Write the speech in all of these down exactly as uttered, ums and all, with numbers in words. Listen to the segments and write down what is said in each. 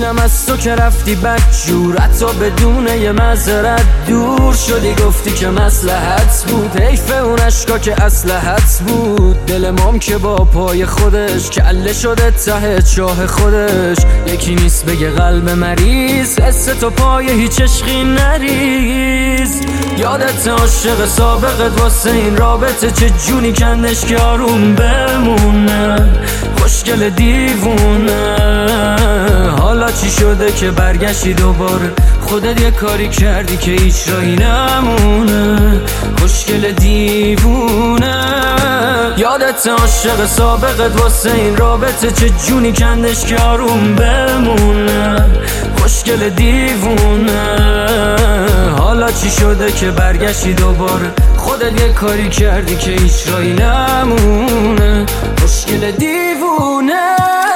دیدم از تو که رفتی بدجور، حتی بدون یه معذرت دور شدی. گفتی که مصلحت بود، حیف اون اشکا که اصلحت بود. دل مام که با پای خودش کله شده ته چاه خودش. یکی نیست بگه قلب مریض، حس تو پای هیچ عشقی نریز. یادت عاشق سابقت واسه این رابطه چه جونی کندش که آروم بمونه. خوشگل دیوونه، حالا چی شده که برگشتی دوباره؟ خودت یه کاری کردی که هیچ راهی نمونه. خوشگل دیوونه، یادت عاشق سابقت واسه این رابطه چه جونی کندش که آروم بمونه. خوشگل دیوونه، حالا چی شده که برگشتی دوباره؟ خودت یه کاری کردی که هیچ راهی نمونه. خوشگل دیوونه.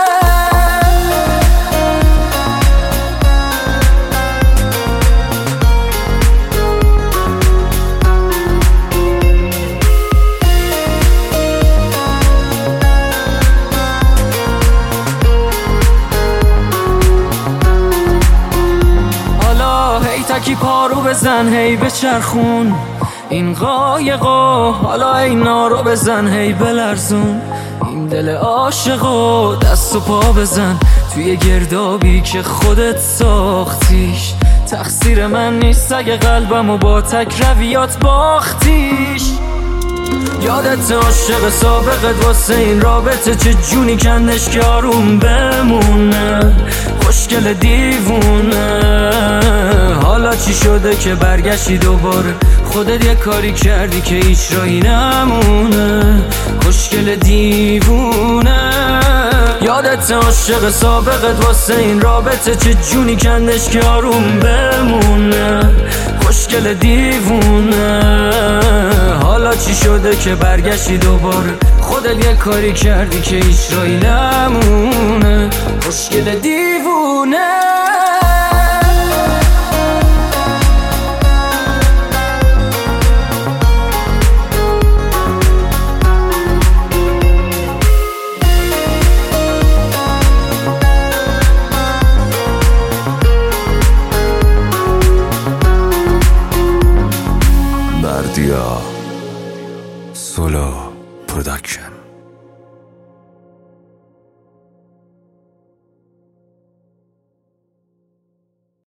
تکی پارو بزن هی بچرخون این قایقو، حالا اینا رو بزن هی بلرزون این دل عاشقو. دست و پا بزن توی گردابی که خودت ساختیش. تقصیر من نیست اگه قلبمو با تک رویات باختیش. یادت عاشق سابقت واسه این رابطه چه جونی کندش که آروم بمونه. خوشگل دیوونه، حالا چی شده که برگشتی دوباره؟ خودت یه کاری کردی که هیچ راهی نمونه. خوشگل دیوونه، یادت عاشق سابقت واسه این رابطه چه جونی کندش که آروم بمونه. خوشگل دیوونه، حالا چی شده که برگشتی دوباره؟ خودت یه کاری کردی که هیچ راهی نمونه. خوشگل دیوونه. Bardia Solo Production.